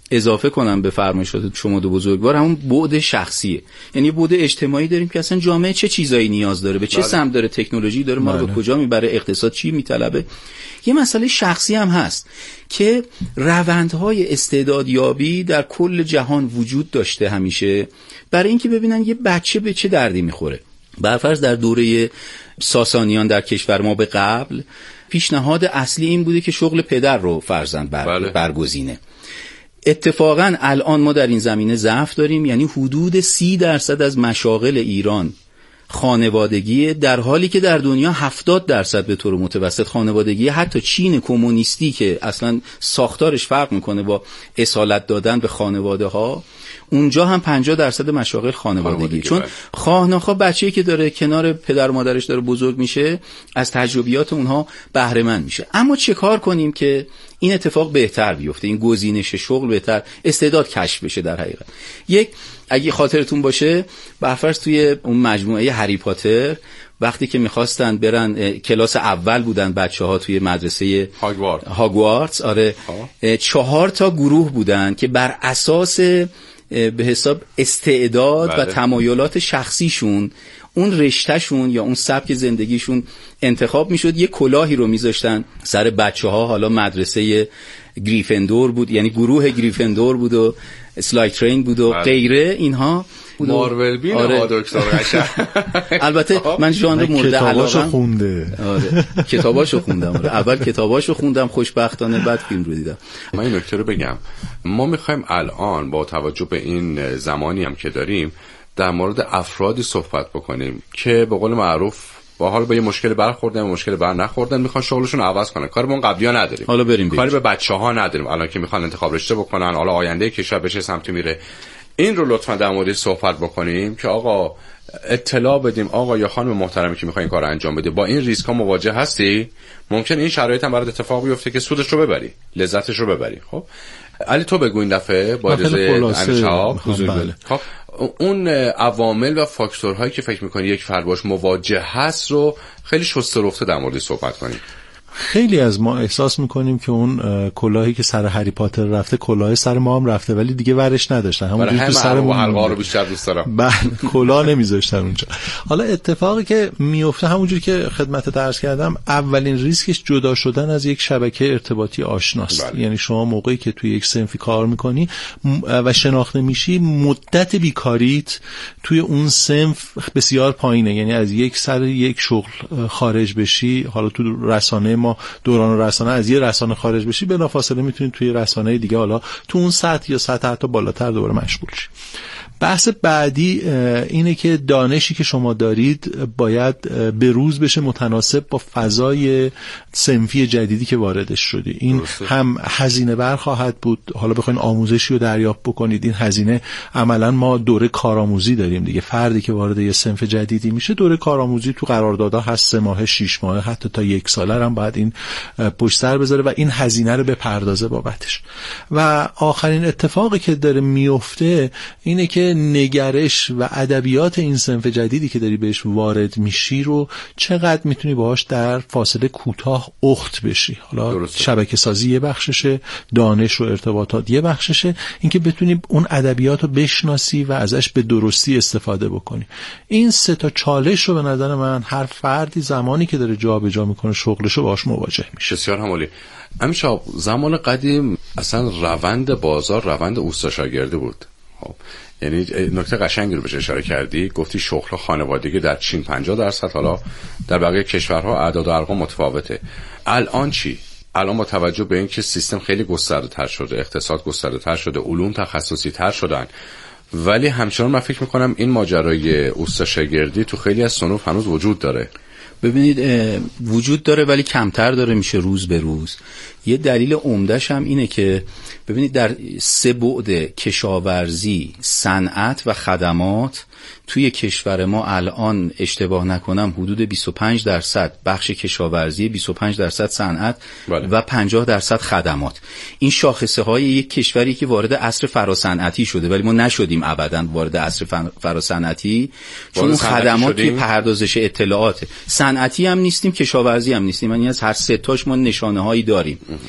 اضافه کنم به فرمایشات شما دو بزرگوار، همون بعد شخصیه. یعنی بعد اجتماعی داریم که اصلا جامعه چه چیزایی نیاز داره، به چه سمت داره، تکنولوژی داره ما رو به کجا میبره، اقتصاد چی میطلبه. یه مسئله شخصی هم هست که روندهای استعدادیابی در کل جهان وجود داشته همیشه، برای اینکه ببینن یه بچه به چه دردی میخوره. برفرض در دوره ساسانیان در کشور ما به قبل، پیشنهاد اصلی این بوده که شغل پدر رو فرزند برگزینه. اتفاقا الان ما در این زمینه ضعف داریم، یعنی حدود 30% از مشاغل ایران خانوادگی، در حالی که در دنیا 70% به طور متوسط خانوادگی. حتی چین کمونیستی که اصلا ساختارش فرق میکنه با اصالت دادن به خانواده ها، اونجا هم 50% مشاغل خانوادگی. چون خواه ناخواه بچه‌ای که داره کنار پدر و مادرش داره بزرگ میشه، از تجربیات اونها بهره مند میشه. اما چه کار کنیم که این اتفاق بهتر بیفته، این گزینش شغل بهتر، استعداد کشف بشه؟ در حقیقت یک، اگه خاطرتون باشه برفرض توی اون مجموعه هری پاتر وقتی که میخواستن برن کلاس اول بودن بچه‌ها توی مدرسه هاگوارتس، آره 4 تا گروه بودن که بر اساس به حساب استعداد و تمایلات شخصیشون اون رشتهشون یا اون سبک زندگیشون انتخاب میشد. یه کلاهی رو میذاشتن سر بچه‌ها، حالا مدرسه گریفندور بود، یعنی گروه گریفندور بود و اسلایترین بود و غیره اینها. مارول بین دکتر قشنگ. البته من ژانر مورد علاقه خونده. آره کتاباشو خوندم. آره اول کتاباشو خوندم خوشبختانه، بعد فیلم رو دیدم. من این نکته رو بگم، ما میخوایم الان با توجه به این زمانی هم که داریم در مورد افرادی صحبت بکنیم که به قول معروف با حال به یه مشکل برخوردن، مشکل بر نخوردن، میخوان شغلشون رو عوض کنن. کاری به اون قبلی‌ها نداریم. حالا بریم کاری به بچه‌ها نداریم. الان که میخوان انتخاب رشته بکنن، حالا آینده کشور به چه سمتی میره، این رو لطفاً در موردش صحبت بکنیم که آقا اطلاع بدیم آقا یا خانم محترمی که میخوای این کارو انجام بده، با این ریسک‌ها مواجه هستی؟ ممکن این شرایط هم برات اتفاق بیفته که سودش رو ببری، لذتش رو ببری. خب علی تو بگو این دفعه با اجازه خب اون عوامل و فاکتورهایی که فکر می‌کنی یک فرد باش مواجه هست رو خیلی شسته رفته در موردش صحبت کنیم. خیلی از ما احساس میکنیم که اون کلاهی که سر هری پاتر رفته کلاه سر ما هم رفته، ولی دیگه ورش نداشتن، همون تو سرمون حلقا رو بیشتر دوست دارم. بله کلاه نمیذاشتن اونجا. حالا اتفاقی که میفته همونجوری که خدمت عرض کردم، اولین ریسکش جدا شدن از یک شبکه ارتباطی آشناست. یعنی شما موقعی که توی یک صنفی کار میکنی و شناخته میشی، مدت بیکاریت توی اون صنف بسیار پایینه. یعنی از یک سر یک شغل خارج بشی، حالا تو رسانه ما دوران رسانه از یه رسانه خارج بشی، بلافاصله میتونید توی رسانه دیگه حالا تو اون سطح یا سطح حتی بالاتر دوباره مشغول شی. بحث بعدی اینه که دانشی که شما دارید باید به روز بشه متناسب با فضای صنفی جدیدی که واردش شدی. این هم هزینه بر خواهد بود. حالا بخواید آموزشی رو دریافت بکنید، این هزینه عملا ما دوره کارآموزی داریم دیگه. فردی که وارد یه صنف جدیدی میشه دوره کارآموزی تو قراردادها هست، 3 ماه 6 ماه حتی تا 1 ساله هم باید این پشت سر بذاره و این هزینه رو بپردازه بابتش. و آخرین اتفاقی که داره میفته اینه که نگرش و ادبیات این صنف جدیدی که داری بهش وارد میشی رو چقدر میتونی باهاش در فاصله کوتاه اخت بشی. حالا شبکه سازی یه بخششه، دانش و ارتباطات یه بخششه، اینکه بتونی اون ادبیات رو بشناسی و ازش به درستی استفاده بکنی. این 3 تا چالش رو به نظر من هر فردی زمانی که داره جابجا میکنه شغلش رو باهاش مواجه میشه. بسیار همالی. همیشه زمان قدیم اصلا روند بازار روند اوستا شاگردی بود. خب یعنی نکته قشنگی رو بهش اشاره کردی، گفتی شغل خانوادگی در چین 50%، حالا در بقیه کشورها اعداد و ارقام متفاوته. الان چی؟ الان با توجه به اینکه سیستم خیلی گسترده تر شده، اقتصاد گسترده تر شده، علوم تخصصی تر شدن، ولی همچنان من فکر میکنم این ماجرای اوستا شاگردی تو خیلی از صنوف هنوز وجود داره. ببینید وجود داره ولی کمتر داره میشه روز به روز. یه دلیل عمده‌ش هم اینه که ببینید در 3 بعد کشاورزی، صنعت و خدمات توی کشور ما الان اشتباه نکنم حدود 25% بخش کشاورزی، 25% صنعت و 50% خدمات. این شاخصه های یک کشوری که وارد عصر فراصنعتی شده، ولی ما نشدیم ابداً وارد عصر فراصنعتی، چون خدمات توی پردازش اطلاعات، صنعتی هم نیستیم، کشاورزی هم نیستیم، یعنی از هر 3 تاش ما نشانه هایی داریم.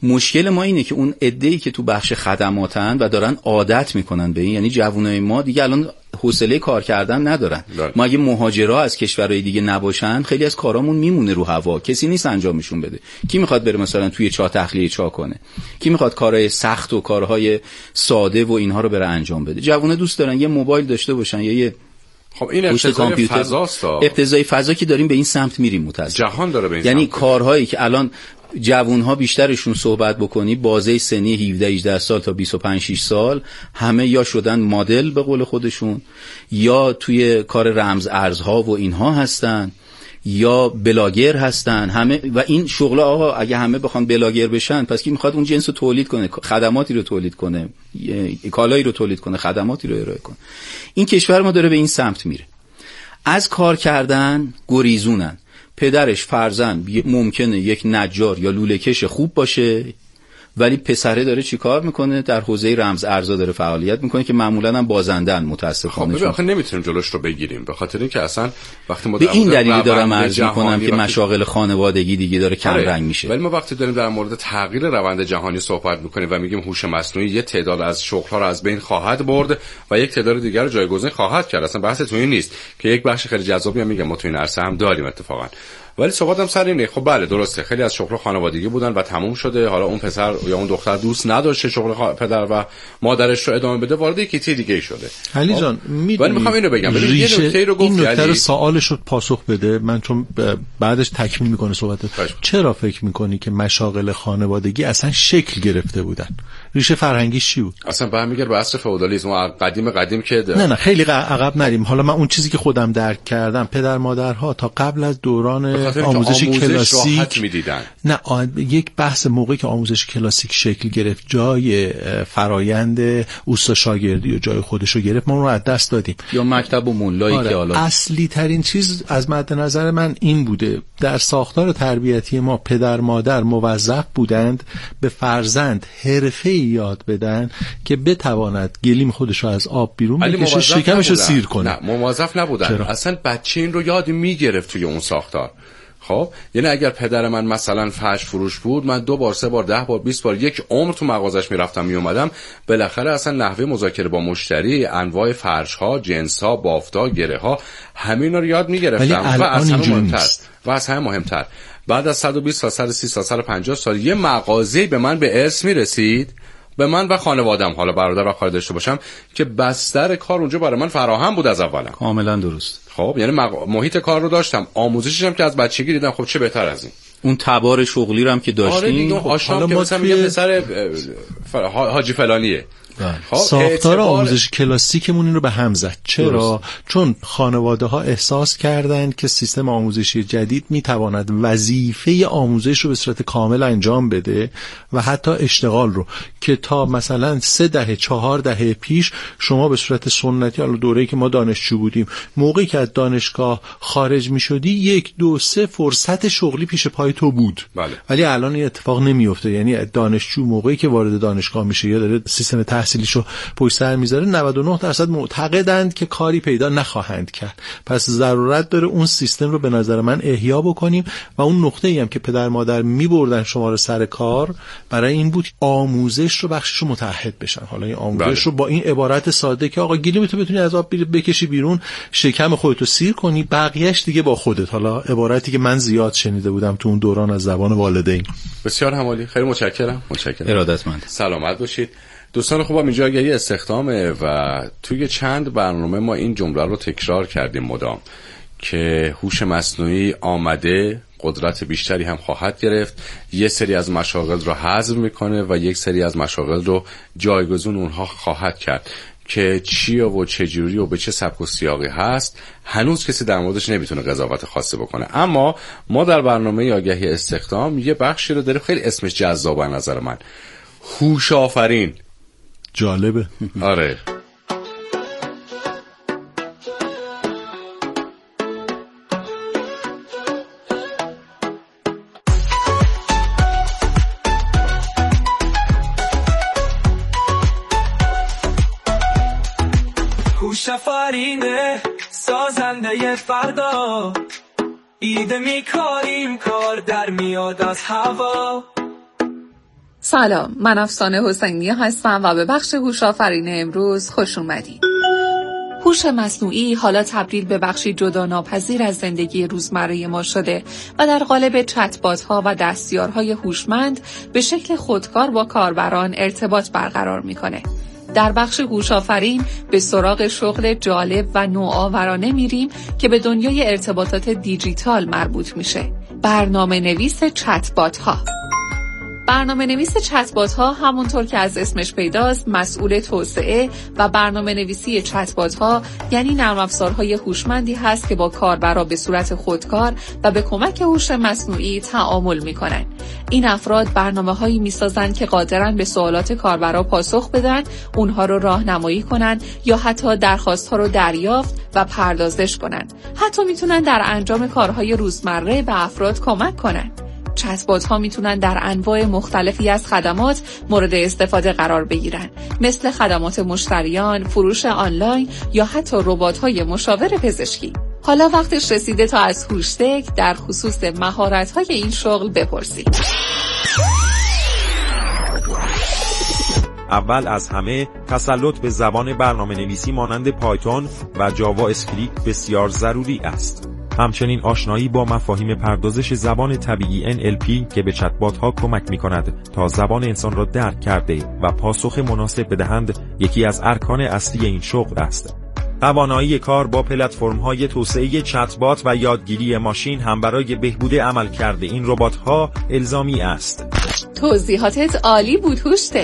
مشکل ما اینه که اون عده‌ای که تو بخش خدماتن و دارن عادت میکنن به این، یعنی جوانای ما دیگه الان حوصله کار کردن ندارن. ما اگه مهاجرا از کشورهای دیگه نباشن خیلی از کارامون میمونه رو هوا، کسی نیست انجامشون بده. کی میخواد بره مثلا توی چاه تخلیه چاه کنه؟ کی میخواد کارهای سخت و کارهای ساده و اینها رو بره انجام بده؟ جوونا دوست دارن یه موبایل داشته باشن یا یه خب این اقتضای فضاست. اقتضای فضا که داریم به این سمت میریم متأسفانه. جهان داره به این یعنی سمت. کارهایی که الان جوانها بیشترشون صحبت بکنی بازه سنی 17-18 سال تا 25-6 سال همه یا شدن مدل به قول خودشون، یا توی کار رمز ارزها و اینها هستن، یا بلاگر هستن همه. و این شغلا آقا اگه همه بخوان بلاگر بشن پس کی میخواد اون جنس رو تولید کنه، خدماتی رو تولید کنه، کالایی رو تولید کنه، خدماتی رو ارائه کنه؟ این کشور ما داره به این سمت میره. از کار کردن گریزونن. پدرش فرزند ممکنه یک نجار یا لوله‌کش خوب باشه ولی پسره داره چی کار میکنه؟ در حوزه رمز ارزا داره فعالیت میکنه که معمولا هم بازندن متاسفانه. خب آخه نمیتونیم جلوش رو بگیریم به خاطر اینکه اصلا وقتی ما به این دلیل دارم عرض میکنم که مشاغل خانوادگی دیگه داره کم رنگ میشه. ولی ما وقتی داریم در مورد تغییر روند جهانی صحبت میکنیم و میگیم هوش مصنوعی یه تعداد از شغل‌ها رو از بین خواهد برد و یک تعداد دیگر رو جایگزین خواهد کرد، اصلا بحث تو این نیست که یک بخش خیلی جذابی میگم ما تو این عرصه هم داریم اتفاقا. ولی صحبتم سر اینه خب بله درسته خیلی از شغل خانوادگی بودن و تموم شده، حالا اون پسر یا اون دختر دوست نداشته شغل پدر و مادرش رو ادامه بده، وارد یک چیز دیگه شده. علی جان ولی میخوام اینو بگم یه نکته رو گفت، این نکته رو سوالش رو پاسخ بده، من چون بعدش تکمیل میکنه صحبت. چرا فکر میکنی که مشاغل خانوادگی اصلا شکل گرفته بودن؟ ریشه فرهنگیش چی بود؟ اصلا برمیگرده به عصر فئودالیسم قدیم که نه خیلی عقب نریم. حالا من اون چیزی که خودم درک کردم پدر مادرها تا قبل از دوران آموزش کلاسیک میدیدن. نه یک بحث موقعی که آموزش کلاسیک شکل گرفت جای فرایند اوستا شاگردی و جای خودش رو گرفت، ما اون رو از دست دادیم. یا مکتب و مولایی که حالا اصلی ترین چیز از مد نظر من این بوده در ساختار تربیتی ما پدر مادر موظف بودند به فرزند حرفه‌ای یاد بدن که بتواند گلیم خودش رو از آب بیرون بکشه، شکمش رو سیر کنه. نه موظف نبودن. چرا؟ اصلا بچه این رو یاد میگرفت توی اون ساختار. خب یعنی اگر پدر من مثلا فرش فروش بود، من 2 بار 3 بار 10 بار 20 بار یک عمر تو مغازش میرفتم میومدم، بالاخره اصلا نحوه مذاکره با مشتری، انواع فرش ها، جنس ها، بافت ها، گره ها، همینا رو یاد میگرفتم. و از همه مهمتر بعد از 120 تا 130 تا 150 سال یه مغازه‌ای به من به ارث میرسید، به من و خانواده‌ام، حالا برادر و خواهر داشته باشم، که بستر کار اونجا برای من فراهم بود از اولم. کاملا درست. خب یعنی محیط کار رو داشتم، آموزشش هم که از بچگی دیدم. خب چه بهتر از این؟ اون تبار شغلی رو هم که داشتیم. حالا که مثلا میگم پسر حاجی فلانیه. ساختار آموزش کلاسیکمون این رو به هم زد. چرا؟ چون خانواده ها احساس کردند که سیستم آموزشی جدید میتواند وظیفه آموزش رو به صورت کامل انجام بده و حتی اشتغال رو که تا مثلا 3 دهه 4 دهه پیش شما به صورت سنتی، حالا دوره‌ای که ما دانشجو بودیم، موقعی که از دانشگاه خارج میشدی 1 2 3 فرصت شغلی پیش پای تو بود. بله. ولی الان این اتفاق نمیفته. یعنی دانشجو موقعی که وارد دانشگاه میشه یا داره سیستم تحصیلیشو پشت سر میذاره 99% معتقدند که کاری پیدا نخواهند کرد. پس ضرورت داره اون سیستم رو به نظر من احیا بکنیم و اون نقطه‌ای هم که پدر مادر میبردن شما رو سر کار برای این بود آموزش رو بخششو متحد بشن. حالا این آموزش رو با این عبارت ساده که آقا گلیمتو بتونی از آب بکشی بیرون، شکم خودتو سیر کنی، بقیه‌اش دیگه با خودت. حالا عبارتی که من زیاد شنیده بودم تو اون دوران از زبان والدین. بسیار همالی. خیلی متشکرم. ارادتمند. سلامت باشید. دوستان خوبم، اینجا آگهی استخدامه و توی چند برنامه ما این جمله رو تکرار کردیم مدام که هوش مصنوعی آمده، قدرت بیشتری هم خواهد گرفت، یه سری از مشاغل رو حذف میکنه و یک سری از مشاغل رو جایگزین اونها خواهد کرد. که چیه و چجوری و به چه سبک و سیاقی هست هنوز کسی در موردش نمیتونه قضاوت خاصی بکنه. اما ما در برنامه آگهی استخدام یه بخشی رو داریم خیلی اسمش جذابه نظر من، هوش آفرین. جالبه. آره. هوش آفرینه سازنده فردا، ایده میکاریم کار در میاد از هوا، سلام، من افسانه حسینی هستم و به بخش هوش آفرین امروز خوش اومدید. هوش مصنوعی حالا تبدیل به بخشی جدا ناپذیر از زندگی روزمره ما شده و در قالب چت‌بات‌ها و دستیارهای هوشمند به شکل خودکار با کاربران ارتباط برقرار می‌کنه. در بخش هوش آفرین به سراغ شغل جالب و نوآورانه میریم که به دنیای ارتباطات دیجیتال مربوط میشه. برنامه‌نویس چت‌بات‌ها. برنامه‌نویس چت‌بات‌ها همونطور که از اسمش پیداست مسئول توسعه و برنامه‌نویسی چت‌بات‌ها یعنی نرم افزارهای هوشمندی هست که با کاربرا به صورت خودکار و به کمک هوش مصنوعی تعامل می‌کنن. این افراد برنامه‌هایی می‌سازن که قادرن به سوالات کاربرا پاسخ بدن، اونها رو راهنمایی کنن یا حتی درخواست‌ها رو دریافت و پردازش کنن. حتی میتونن در انجام کارهای روزمره به افراد کمک کنن. چت‌بات ها میتونن در انواع مختلفی از خدمات مورد استفاده قرار بگیرن، مثل خدمات مشتریان، فروش آنلاین یا حتی ربات‌های مشاور پزشکی. حالا وقتش رسیده تا از هوشتک در خصوص مهارت‌های این شغل بپرسیم. اول از همه تسلط به زبان برنامه‌نویسی مانند پایتون و جاوا اسکریپت بسیار ضروری است. همچنین آشنایی با مفاهیم پردازش زبان طبیعی NLP که به چت‌بات ها کمک می‌کند تا زبان انسان را درک کرده و پاسخ مناسب بدهند یکی از ارکان اصلی این شغل است. توانایی کار با پلتفرم‌های توسعه چت‌بات و یادگیری ماشین هم برای بهبود عملکرد این ربات‌ها الزامی است. توضیحاتت عالی بود هوشتک.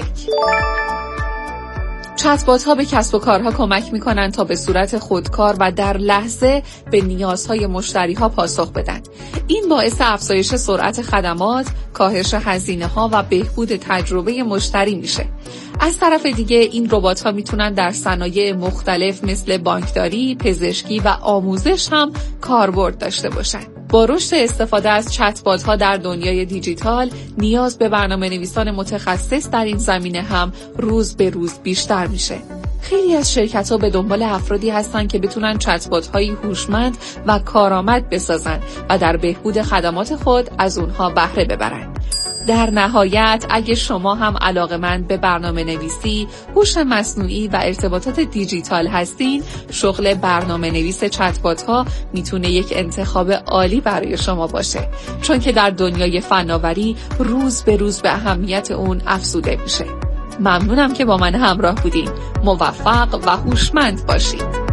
چت‌بات ها به کسب و کارها کمک می‌کنند تا به صورت خودکار و در لحظه به نیازهای مشتری‌ها پاسخ بدن. این باعث افزایش سرعت خدمات، کاهش هزینه‌ها و بهبود تجربه مشتری میشه. از طرف دیگه این ربات‌ها میتونن در صنایع مختلف مثل بانکداری، پزشکی و آموزش هم کاربرد داشته باشن. با رشد استفاده از چت‌بات‌ها در دنیای دیجیتال، نیاز به برنامه‌نویسان متخصص در این زمینه هم روز به روز بیشتر میشه. خیلی از شرکت‌ها به دنبال افرادی هستن که بتونن چت‌بات‌های هوشمند و کارآمد بسازن و در بهبود خدمات خود از اونها بهره ببرن. در نهایت اگه شما هم علاقه‌مند به برنامه‌نویسی، هوش مصنوعی و ارتباطات دیجیتال هستین، شغل برنامه‌نویس چت‌بات‌ها میتونه یک انتخاب عالی برای شما باشه، چون که در دنیای فناوری روز به روز به اهمیت اون افزوده میشه. ممنونم که با من همراه بودین. موفق و هوشمند باشید.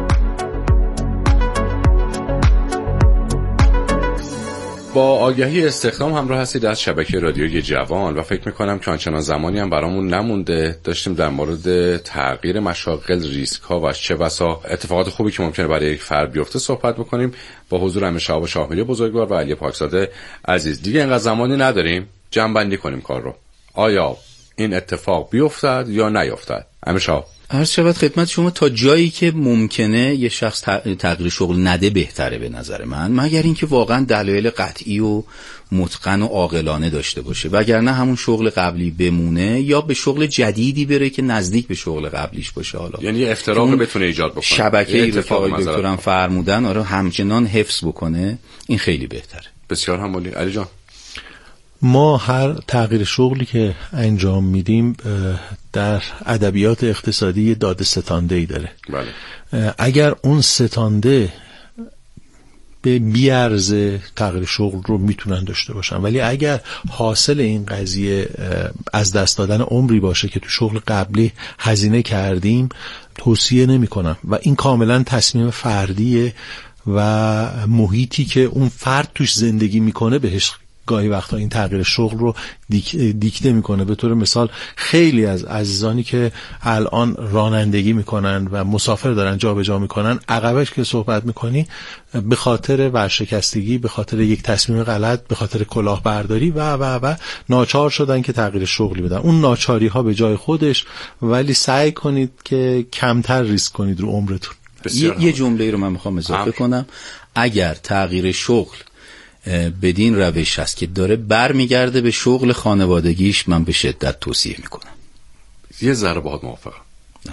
با آگهی استخدام همراه هستید از شبکه رادیوی جوان و فکر میکنم که آنچنان زمانی هم برامون نمونده داشتیم در مورد تغییر مشاغل، ریسک ها و چه بسا اتفاقات خوبی که ممکنه برای یک فرد بیفته صحبت بکنیم با حضور امیر شهاب شاهمیری بزرگوار و علی پاکزاده عزیز. دیگه اینقدر زمانی نداریم، جمع بندی کنیم کار رو. آیا این اتفاق بیفتد یا نیفتد؟ امیر شهاب عرض شود خدمت شما تا جایی که ممکنه یه شخص تغییر شغل نده بهتره به نظر من، مگر اینکه واقعا دلایل قطعی و متقن و عاقلانه داشته باشه، وگرنه همون شغل قبلی بمونه یا به شغل جدیدی بره که نزدیک به شغل قبلیش باشه. حالا یعنی افتراق بتونه ایجاد بکنه، شبکه‌ای رو که آقای دکترم فرمودن آره همچنان حفظ بکنه، این خیلی بهتره. بسیار هم عالی. علی جان، ما هر تغییر شغلی که انجام میدیم در ادبیات اقتصادی داده ستانده‌ای داره. بله. اگر اون ستانده به بیارزه تغییر شغل رو میتونن داشته باشن، ولی اگر حاصل این قضیه از دست دادن عمری باشه که تو شغل قبلی هزینه کردیم، توصیه نمی کنم و این کاملا تصمیم فردیه و محیطی که اون فرد توش زندگی میکنه بهش گاهی وقتا این تغییر شغل رو دیکته میکنه. به طور مثال خیلی از عزیزانی که الان رانندگی میکنن و مسافر دارن جابجا میکنن، عقبش که صحبت میکنی به خاطر ورشکستگی، به خاطر یک تصمیم غلط، به خاطر کلاهبرداری و ناچار شدن که تغییر شغلی بدن. اون ناچاری ها به جای خودش، ولی سعی کنید که کمتر ریسک کنید رو عمرتون. یه جمله رو من میخوام اضافه کنم. اگر تغییر شغل بدین روش هست که داره برمیگرده به شغل خانوادگیش، من به شدت توصیه میکنم. یه ذره باهات موافقم.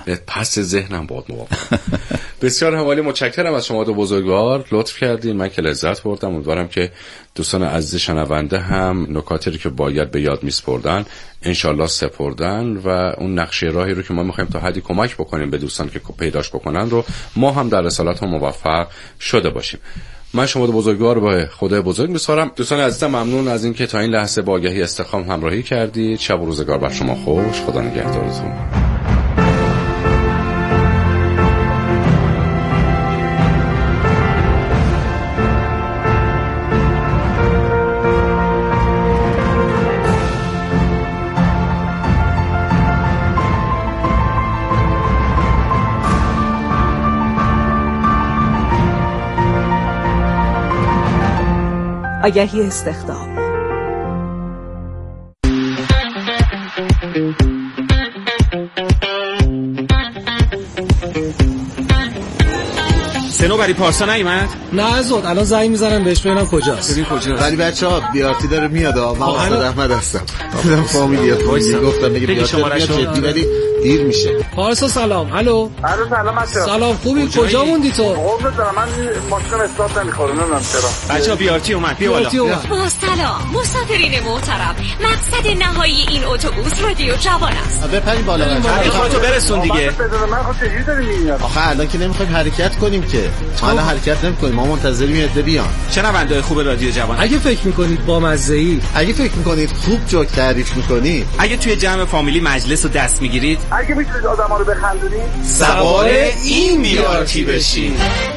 پس ذهنم باهات موافقم. بسیار همالی، متشکرم از شما دو بزرگوار، لطف کردین، من که لذت بردم. امیدوارم که دوستان عزیز شنونده هم نکاتی که باید به یاد میسپردن انشالله سپردن و اون نقشه راهی رو که ما میخوایم تا حدی کمک بکنیم به دوستان که پیداش بکنن رو ما هم در رسالت هم موفق شده باشیم. من شما دو بزرگوار به خدای بزرگ میسپارم. دوستان عزیزم ممنون از اینکه تا این لحظه با آگهی استخدام همراهی کردید. شب و روزگار بر شما خوش. خدا نگهدارتون. آگهی استخدام. سنوبری پارسا نیومد؟ نه زود، الان زنگ میزنم بهش ببینم کجاست. ببین کجاست. ولی بچه‌ها بیارتی داره میاد. من استاد احمد هستم. دیدم فامیلیاتون گفتم میگه بیارتی میاد جدی ولی دیر میشه. پارسا سلام. الو سلام بچه‌ها. سلام، خوبی؟ کجا موندی تو؟ قربونت برم، من ماشین استارت نمیخوره، نمیدونم چرا. بچه‌ها بیارتی اومد، بیا بالا. با سلام مسافرین محترم، مقصد نهایی این اتوبوس رادیو جوان است. بپرین بالا. خودتو برسون دیگه. من خود چجوری داری میاد؟ آخه الان که نمیخوایم حرکت کنیم که. حالا حرکت نمی‌کنیم، ما منتظریم عده بیان. شنونده‌های خوب رادیو جوان، اگه فکر می‌کنید با مزه‌ای، اگه فکر می‌کنید خوب جوک تعریف می‌کنید، اگه توی جمع فامیلی مجلس رو دست می‌گیرید، اگه می‌تونید آدم‌ها رو بخندونید، سوار این بیارتی بشین.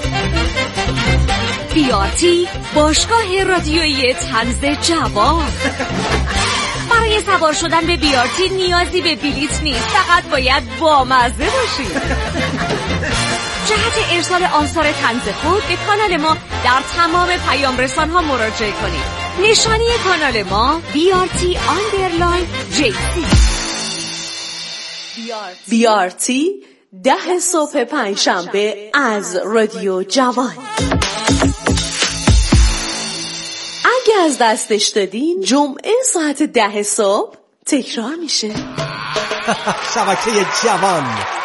بیارتی باشگاه رادیویی طنز جوان. برای سوار شدن به بیارتی نیازی به بلیت نیست، فقط باید بامزه باشید. جهت ارسال آثار طنز خود به کانال ما در تمام پیام رسان‌ها مراجعه کنید. نشانی کانال ما BRT_JC. بیارتی 10 صبح پنجشنبه از رادیو جوان. اگه از دستش دادین جمعه ساعت 10 صبح تکرار میشه. شبکه جوان.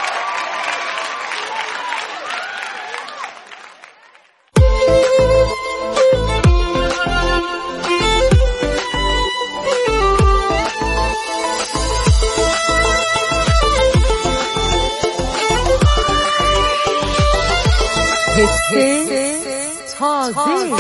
تازه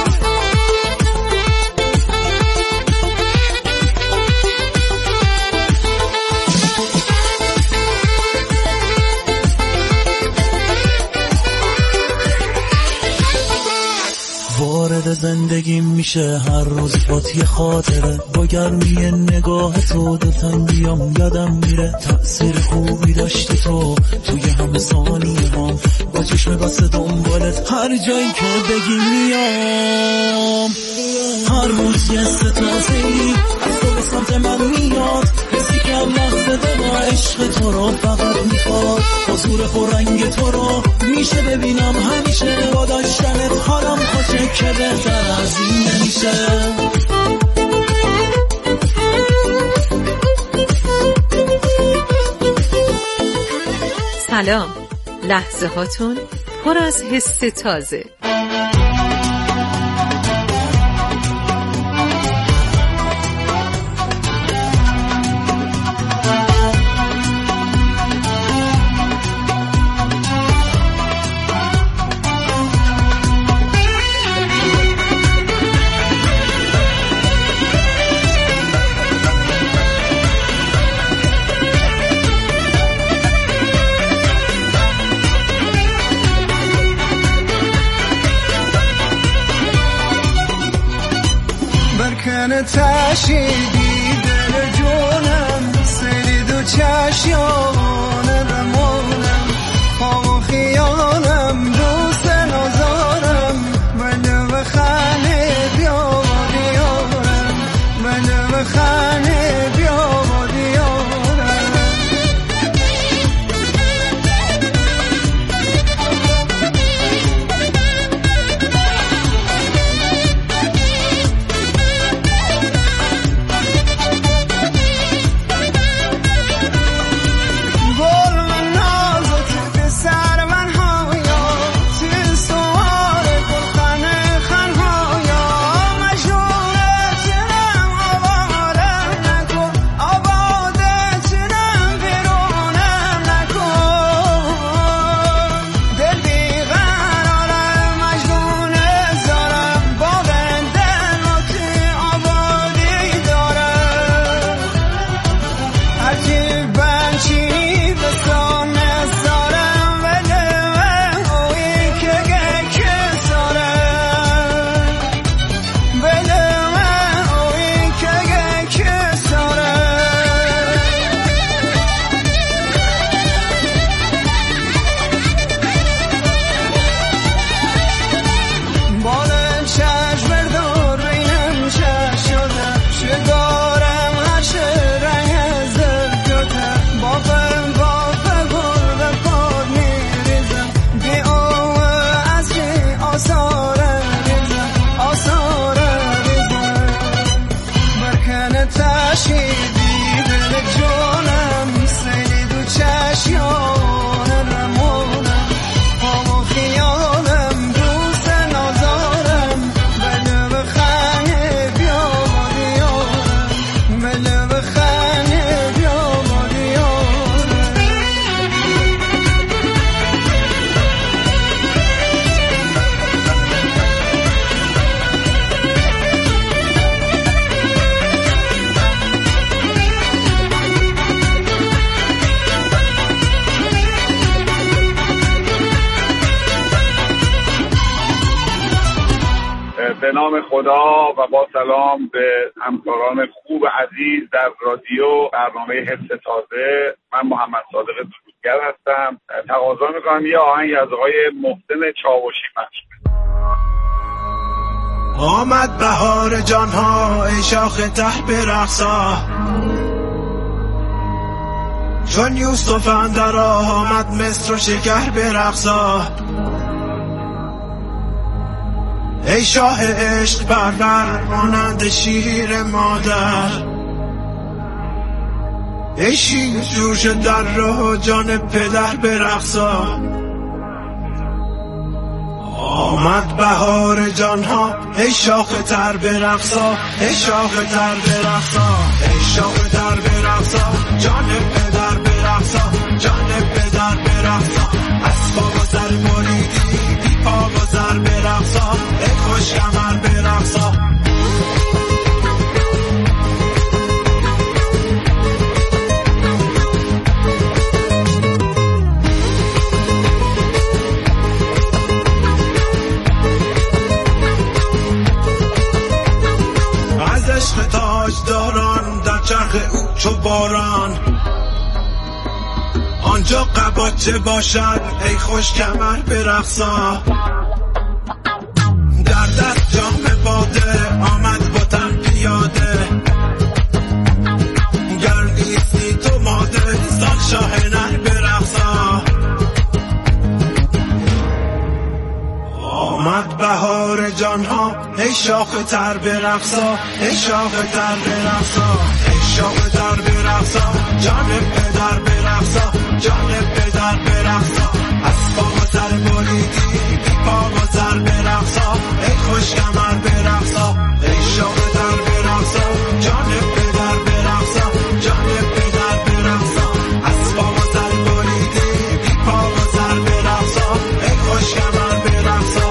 وارد زندگیم میشه هر روز با یه خاطره، با گرمی نگاه تو دلتنگیام یادم میره. تأثیر خوبی داشتی تو توی همه ثانیه هم، با چشم بسته دنبالت هر جایی که بگی میام. هر روز یه ستازه‌ای از تو به سمت من میاد، حسی که هم لحظه با عشق تو رو فقط میخواد. حضور پررنگ تو رو میشه ببینم همیشه، با داشتنت حالم خوشه که بهتر از این نمیشه. سلام، لحظه هاتون پر از حس تازه. تشیدی دل جونم، سری دو چشیان رمانم، خواه و خیالم دوست نازارم، من و خانه بیا دیارم، من و خانه بیا دیارم. اشیان رمانم پا و خیالم دوست نازارم بله بخنه بیا با دیارم بله بخنه بیا با دیارم به نام خدا و با سلام به همکاران خوب عزیز در رادیو برنامه حس تازه. من محمد صادق درودگر هستم. تقاضا میکنم یه آهنگ از آقای محسن چاوشی پخش کنید. آمد بهار جانها ای شاخ ته برقصا چون یوسف اندر آمد مصر و شکر برقصا ای شاه عشق پرور مانند شیر مادر ای شیر جوش در راه جان پدر برقصا آمد بهار جانها ای شاخ تر برقصا ای شاخ تر برقصا ای شاخ تر برقصا جان پدر برقصا جان پدر برقصا اسباب و سر بریدی بی پا و سر برقصا ای خوش کمر برقصا از عشق تاجداران در چرخ او چو باران آنجا قباچه باشد ای خوش کمر برقصا در دست جام باده آمد با تن پیاده گردیسی تو ماده سال شاه نر برقصا آمد بهار جانها ای شاخ تر برقصا ای شاخ تر برقصا ای شاخ تر برقصا جان پدر برقصا جان پدر برقصا اسباب و سر بریدی بی پا و سر برقصا ای خوش کمر برقصا ای شاخ تر برقصا جان پدر برقصا جان پدر برقصا اسباب و سر بریدی بی پا و سر برقصا ای خوش کمر برقصا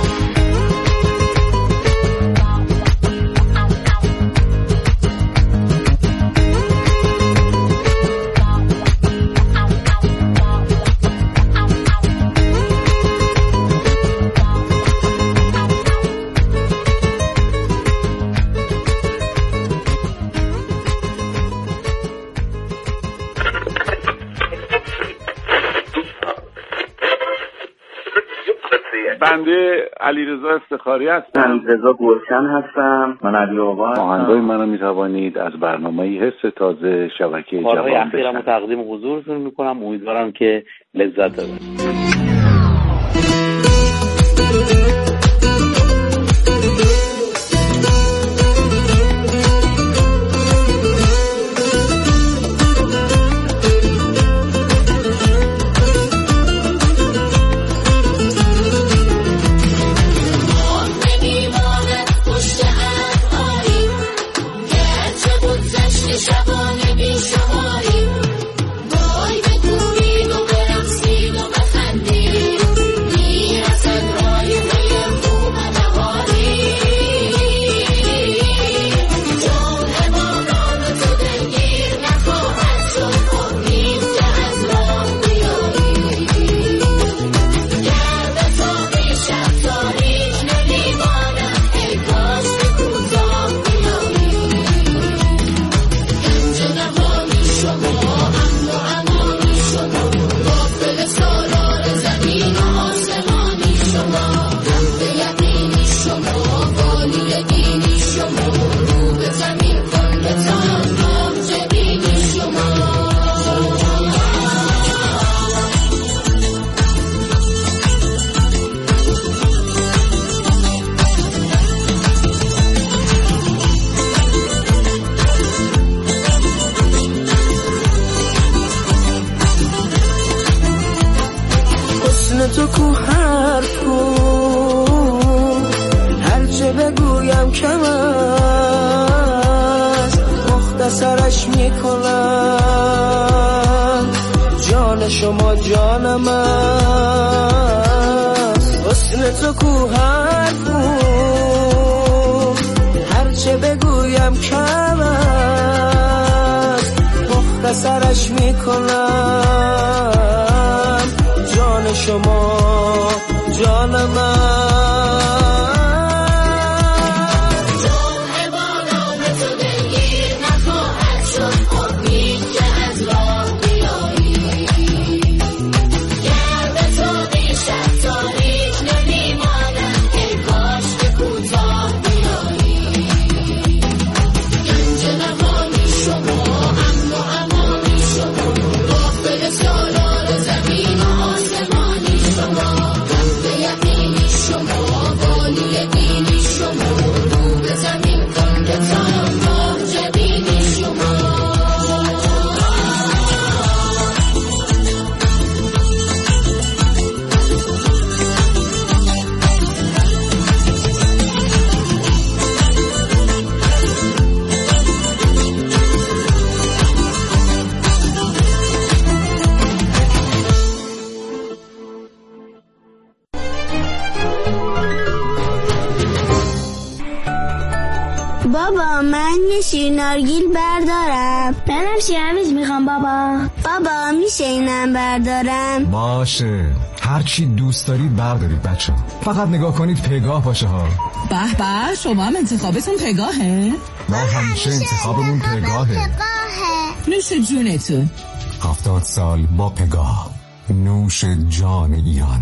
بنده علیرضا افتخاری هستم. رضا گلشن هستم. من علی آقا هستم. آهنگای منو میتوانید از برنامه حس تازه شبکه جوان بشنوید. اخیرمو تقدیم حضورتون میکنم. امیدوارم که لذت ببرید. شبانه بی شماری وای بگوید و برقصید و بخندید حسن تو کو حرف کو، هرچه بگویم کم است، مختصرش میکنم. جان شما جانم است، حسن تو کو حرف کو، هرچه بگویم کم است، مختصرش میکنم. جان شما جانم است. بابا من یه شیر نارگیل بردارم. منم شیرمیز میخوام بابا. بابا میشه اینم بردارم؟ باشه، هر چی دوست دارید بردارید بچه، فقط نگاه کنید پگاه باشه ها. به به، شما هم انتخابتون پگاهه؟ ما همیشه انتخابمون پگاهه. نوش جونتون. 70 سال با پگاه، نوش جان ایران.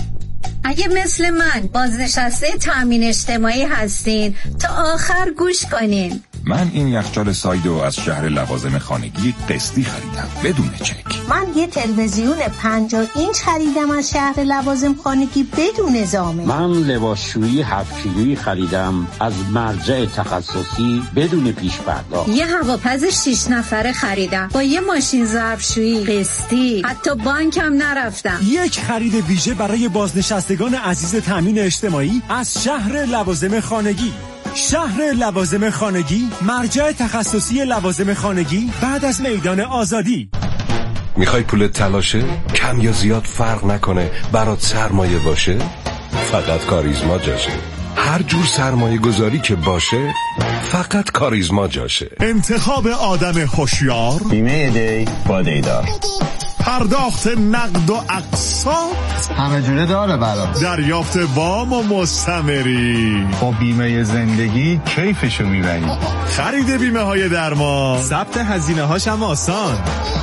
اگه مثل من بازنشسته تامین اجتماعی هستین تا آخر گوش کنین. من این یخچال سایدو از شهر لوازم خانگی قسطی خریدم بدون چک. من یه تلویزیون 50 اینچ خریدم از شهر لوازم خانگی بدون ضامن. من لباسشویی 7 کیلویی خریدم از مرجع تخصصی بدون پیش پرداخت. یه هواپز 6 نفره خریدم با یه ماشین ظرفشویی قسطی، حتی بانکم نرفتم. یک خرید ویژه برای بازنشستگان عزیز تامین اجتماعی از شهر لوازم خانگی. شهر لوازم خانگی، مرجع تخصصی لوازم خانگی بعد از میدان آزادی. میخوای پولت تلاشه؟ کم یا زیاد فرق نکنه، برات سرمایه باشه؟ فقط کاریزما جاشه. هر جور سرمایه گذاری که باشه فقط کاریزما جاشه. انتخاب آدم هوشیار، بیمه دی با دیدار، پرداخت نقد و اقساط همه جوره داره برات، دریافت وام و مستمری. با بیمه زندگی کیفشو میبری. خرید بیمه های درمان، ثبت هزینه هاش هم آسان.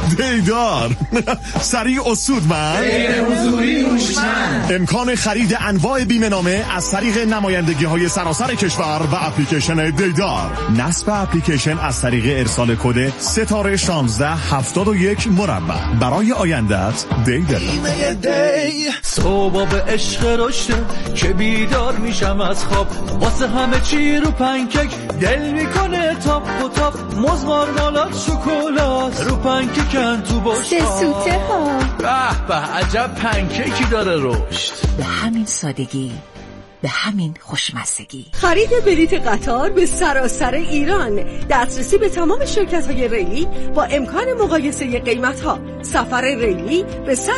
دیدار سریع و سودمند، غیر حضوری هوشمند. امکان خرید انواع بیمه نامه از طریق نمایندگی های سراسر کشور و اپلیکیشن دیدار. نصب اپلیکیشن از طریق ارسال کد ستاره 1671 مربع. برای آیندت دیدار. صبح به عشق رشته که بیدار میشم از خواب، واسه همه چی رو پنکیک دل میکنه تاپ و تاپ، موز مارمالاد شکلات رو پنکیکن تو باشا. سوته ها به به، عجب پنکیکی داره رشد. به همین سادگی، به همین خوشمزگی. خرید بلیت قطار به سراسر ایران، دسترسی به تمام شرکت‌های ریلی با امکان مقایسه قیمت‌ها. سفر ریلی به